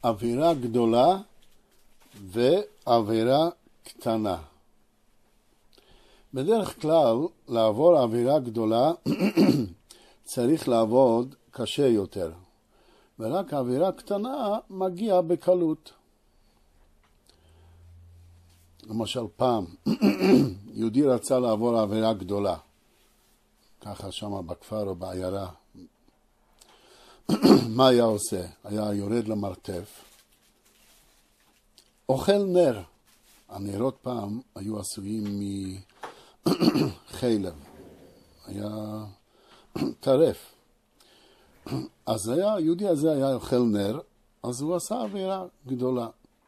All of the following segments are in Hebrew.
עבירה גדולה ועבירה קטנה. בדרך כלל, לעבור עבירה גדולה צריך לעבוד קשה יותר, ורק עבירה קטנה מגיעה בקלות. למשל פעם, יהודי רצה לעבור עבירה גדולה, ככה שמה בכפר או בעיירה. מה היה עושה? היה יורד למרתף, אוכל נר. הנרות פעם היו עשויים מחלב, היה טרף. אז היהודי הזה היה אוכל נר, אז הוא עשה עבירה גדולה.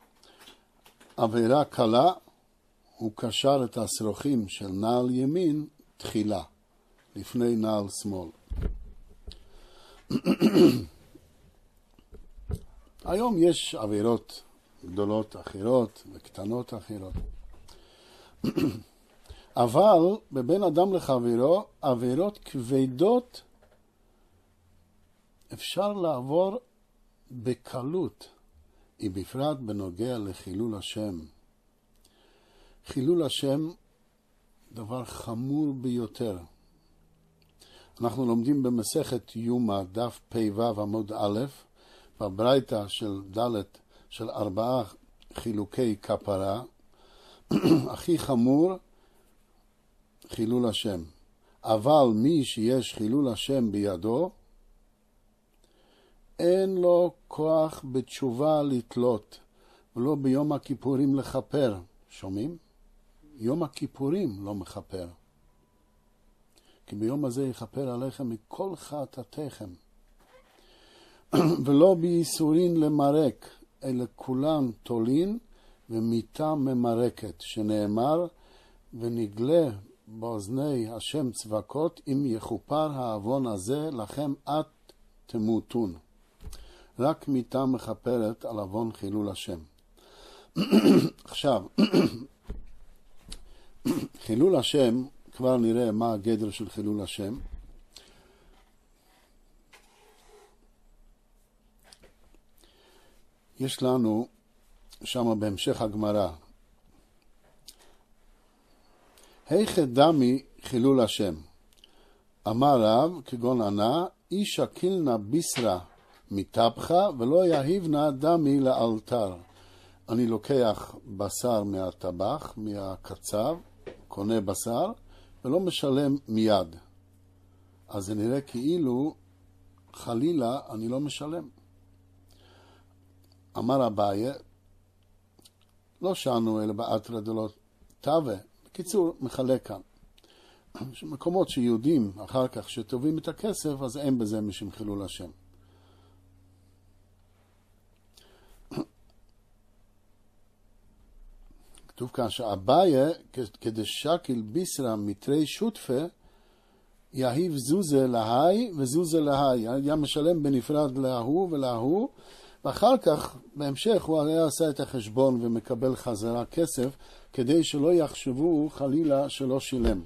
עבירה קלה, הוא קשר את השרוכים של נעל ימין תחילה, לפני נעל שמאל. היום יש עבירות גדולות אחרות וקטנות אחרות. אבל בבין אדם לחברו, עבירות כבדות אפשר לעבור בקלות, היא בפרט בנוגע לחילול השם. חילול השם דבר חמור ביותר. אנחנו לומדים במסכת יומא, דף פ"ו עמוד א', בברייתא של ד' של 4 חילוקי כפרה, הכי חמור, חילול השם. אבל מי שיש חילול השם בידו, אין לו כוח בתשובה לתלות, ולא ביום הכיפורים לחפר. שומעים? יום הכיפורים לא מחפר. כי ביום הזה יכפר עליכם מכל חטאתיכם. ולא בייסורין למרק, אלא כולן תולין ומיתה ממרקת, שנאמר, ונגלה באוזני השם צבקות, אם יכופר העוון הזה, לכם את תמותון. רק מיתה מחפרת על עוון חילול השם. עכשיו, חילול השם, כבר נראה מה הגדר של חילול השם. יש לנו שם בהמשך הגמרא, היכא דמי חילול השם. אמר רב, כגון ענה, אישה קילנה ביסרה מטבחה ולא יהיבנה דמי לאלתר. אני לוקח בשר מהטבח, מהקצב, קונה בשר, ולא משלם מיד. אז זה נראה כאילו חלילה אני לא משלם. אמר אביי, לא שענו אלא באתרא דלא תווה. בקיצור, מחלק כאן. מקומות שיהודים אחר כך שטובים את הכסף, אז אין בזה משום חילול השם. כתוב כאן שאביי, כדשקיל ביסרא מתרי שותפה, יהיב זוזה להי וזוזה להי. היה משלם בנפרד להוא ולהוא, ואחר כך, בהמשך, הוא היה עשה את החשבון ומקבל חזרה כסף, כדי שלא יחשבו חלילה שלא שילם.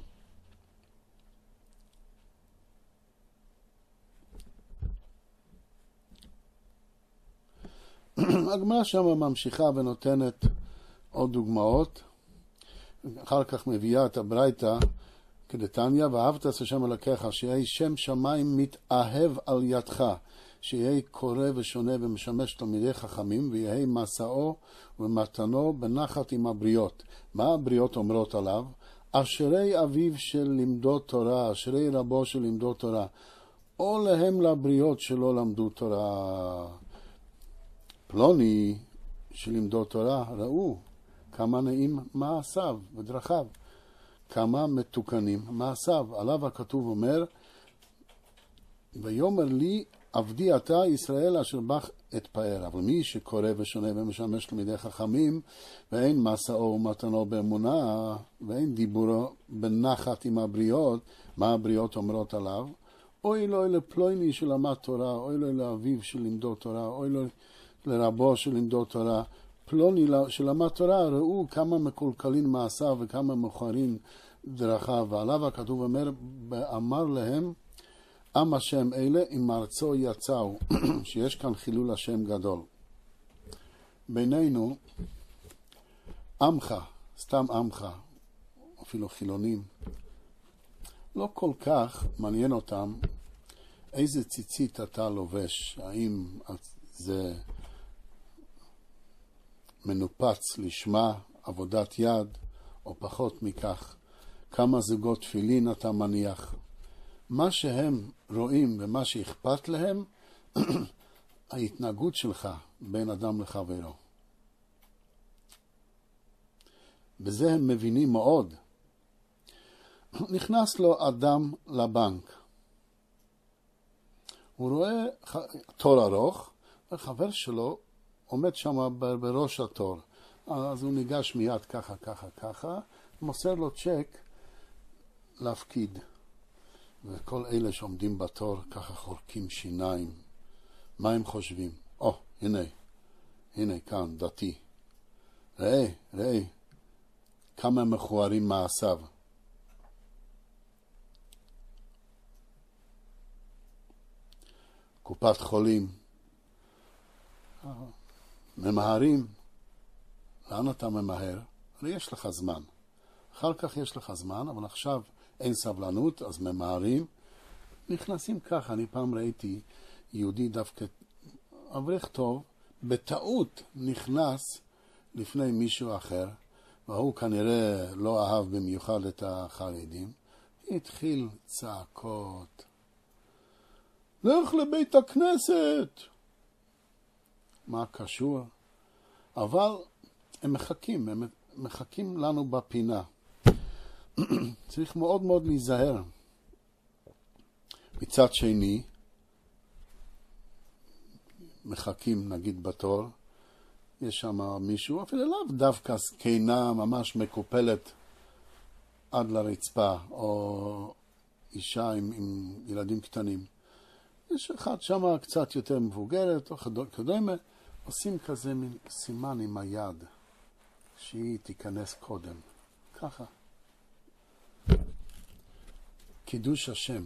הגמרא שם ממשיכה ונותנת עוד דוגמאות. אחר כך מביאה את הברייתא כדתניא, ואהבת את השם אלוקיך, שיהיה שם שמיים מתאהב על ידך, שיהיה קורא ושונה ומשמש תלמידי חכמים, ויהיה מסעו ומתנו בנחת עם הבריות. מה הבריות אומרות עליו? אשרי אביו של לימדו תורה, אשרי רבו של לימדו תורה. או להם לבריות שלא למדו תורה. פלוני שלימדו תורה, ראו כמה נעים מעשיו ודרכיו, כמה מתוקנים מעשיו. עליו הכתוב אומר, ויאמר לי עבדי אתה ישראל אשר בך אתפאר. אבל מי שקורא ושונה ומשמש תלמידי חכמים, ואין מסעו ומתנו באמונה, ואין דיבורו בנחת עם הבריות, מה הבריות אומרות עליו? אוי לו לפלוני שלמד תורה, אוי לו לאביו שלמדו תורה, אוי לו לרבו שלמדו תורה. פלוני שלמד תורה, ראו כמה מקולקלין מעשיו וכמה מכוערין דרכיו. ועליו הכתוב אומר, אמר להם, עם השם אלה עם ארצו יצאו, שיש כאן חילול השם גדול. בינינו, עמך, סתם עמך, אפילו חילונים, לא כל כך מעניין אותם איזה ציצית אתה לובש, האם זה מנופץ לשמה, עבודת יד, או פחות מכך, כמה זוגות תפילין אתה מניח. מה שהם רואים ומה שאכפת להם, ההתנהגות שלך בין אדם לחברו. בזה הם מבינים מאוד. נכנס לו אדם לבנק. הוא רואה תור ארוך, והחבר שלו עומד שם בראש התור. אז הוא ניגש מיד ככה, ככה, ככה, מוסר לו צ'ק להפקיד. וכל אלה שעומדים בתור ככה חורקים שיניים. מה הם חושבים? הנה כאן, דתי. ראה, כמה מכוערים מעשיו. קופת חולים. ממהרים. לאן אתה ממהר? הרי יש לך זמן. אחר כך יש לך זמן, אבל עכשיו אין סבלנות, אז ממהרים. נכנסים ככה. אני פעם ראיתי יהודי דווקא אברך טוב, בטעות נכנס לפני מישהו אחר, והוא כנראה לא אהב במיוחד את החרדים. התחיל צעקות. לך לבית הכנסת! מה קשור? אבל הם מחכים לנו בפינה. צריך מאוד מאוד להיזהר. מצד שני, מחכים נגיד בתור, יש שם מישהו, אפילו לאו דווקא זקנה ממש מקופלת עד לרצפה, או אישה עם ילדים קטנים. יש אחד שם קצת יותר מבוגרת, או כדומה, עושים כזה מין סימן עם היד, שהיא תיכנס קודם. ככה. קידוש השם.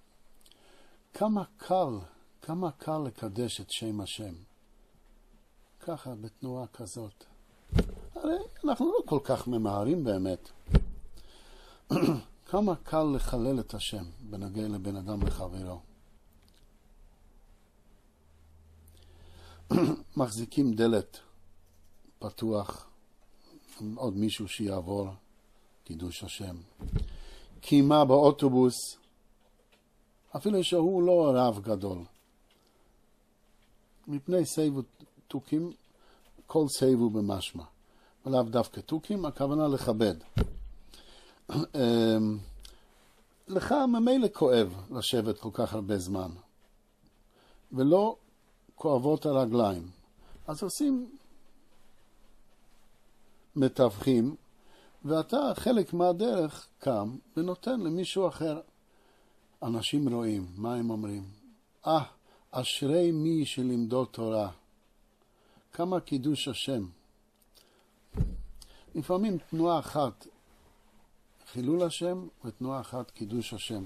כמה קל לקדש את שם השם. ככה, בתנועה כזאת. הרי אנחנו לא כל כך ממהרים באמת. כמה קל לחלל את השם בנוגע לבן אדם לחברו. מחזיקים דלת פתוח, עוד מישהו שיעבור, קידוש השם. קימה באוטובוס, אפילו שהוא לא רב גדול. מפני סייבו תוקים, כל סייבו במשמע. ולאו דווקא תוקים, הכוונה לכבד. לך ממילא כואב לשבת כל כך הרבה זמן. ולא כואבות הרגליים. אז עושים מתווכים, ואתה חלק מהדרך קם ונותן למישהו אחר. אנשים רואים, מה הם אומרים? אשרי מי שלמדו תורה. כמה קידוש השם. לפעמים תנועה אחת חילול השם ותנועה אחת קידוש השם.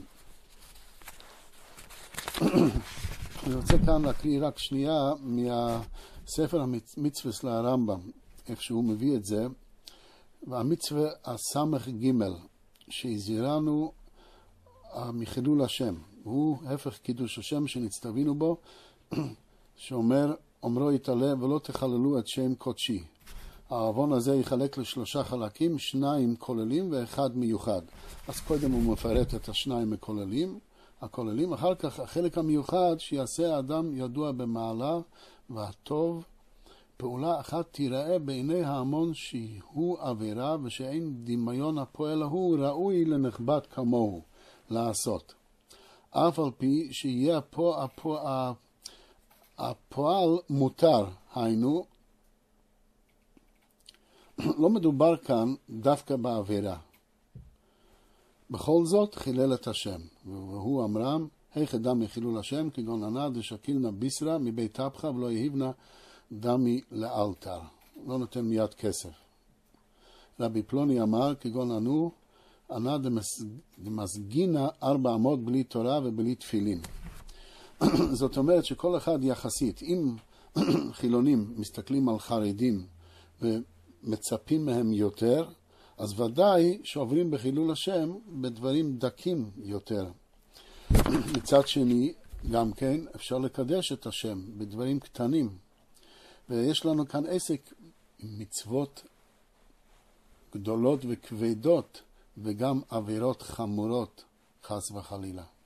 אני רוצה כאן להקריא רק שנייה מהספר המצווה לרמב"ם, איך שהוא מביא את זה, והמצווה הסמך ג' שהזהירנו מחילול השם. הוא הפך קידוש השם שנצטווינו בו, שאומר, אומרו יתעלה ולא תחללו את שם קודשי. העוון הזה יחלק לשלושה חלקים, 2 כוללים ואחד מיוחד. אז קודם הוא מפרט את השניים הכוללים, אחר כך החלק המיוחד שיעשה האדם ידוע במעלה והטוב, פעולה אחת תיראה בעיני ההמון שהוא עבירה ושאין דמיון הפועל ההוא ראוי לנכבד כמוהו לעשות. אף על פי שיהיה הפועל מותר, היינו, לא מדובר כאן דווקא בעבירה. בכל זאת חילל את השם, והוא אמרם, היכא דמי חילול השם, כגון ענה דשקילנה ביסרה מבית הפחה ולא יהיבנה דמי לאלתר. לא נותן מיד כסף. רבי פלוני אמר, כגון ענה דמסגינה 400 בלי תורה ובלי תפילין. זאת אומרת שכל אחד יחסית, אם חילונים מסתכלים על חרדים ומצפים מהם יותר, אז ודאי שעוברים בחילול השם בדברים דקים יותר. מצד שני, גם כן אפשר לקדש את השם בדברים קטנים. ויש לנו כאן עסק עם מצוות גדולות וכבדות, וגם עבירות חמורות, חס וחלילה.